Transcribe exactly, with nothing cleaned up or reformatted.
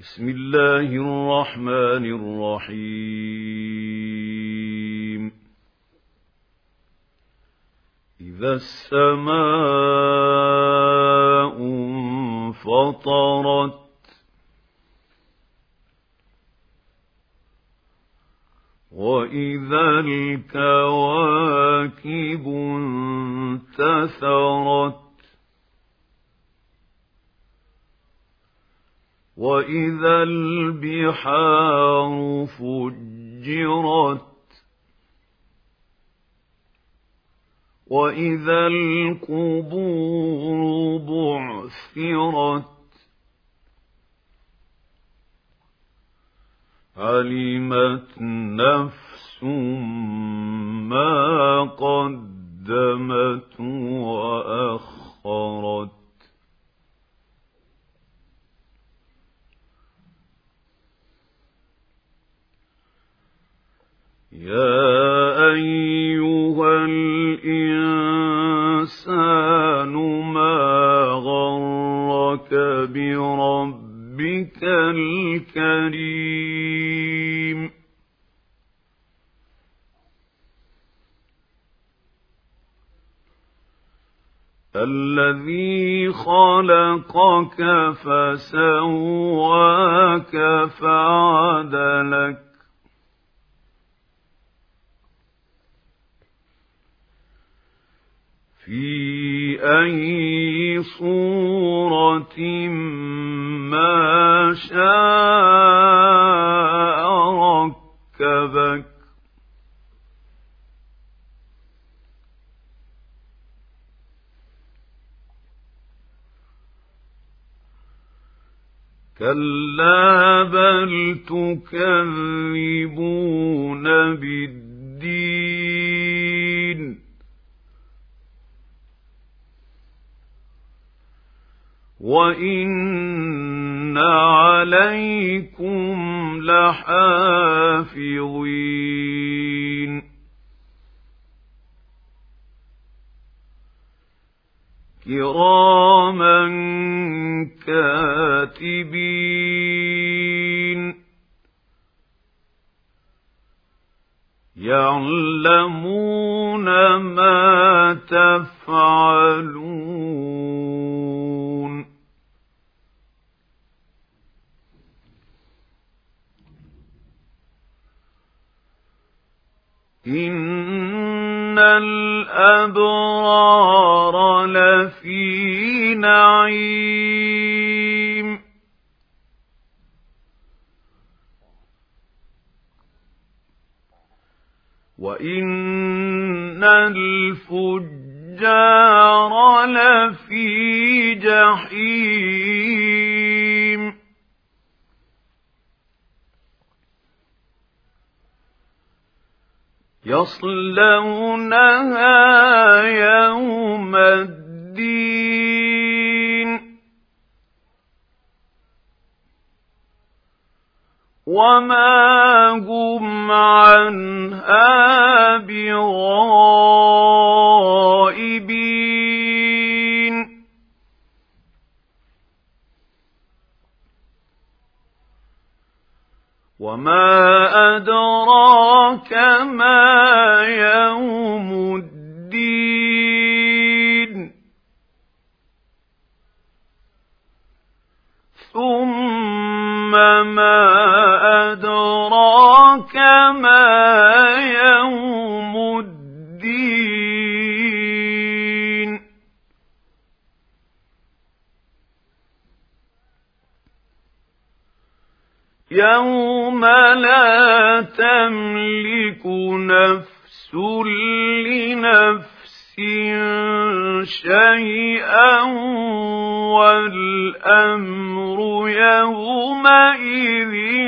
بسم الله الرحمن الرحيم إذا السماء انفطرت وإذا الكواكب انتثرت وإذا البحار فجرت وإذا القبور بعثرت علمت نفس ما قدمت وأخرت يا أيها الإنسان ما غرك بربك الكريم الذي خلقك فسواك فعدلك في أي صورة ما شاء ركبك كلا بل تكذبون بالدين وإن عليكم لحافظين كراما كاتبين يعلمون ما تفعلون إن الأبرار لفي نعيم وإن الفجار لفي جحيم يصلونها يوم الدين وما هم عنها بغائبين وما أدراك ما يوم الدين ثم ما أدراك ما يوم الدين يوم لا تملك نفس لنفس شيئا والأمر يومئذ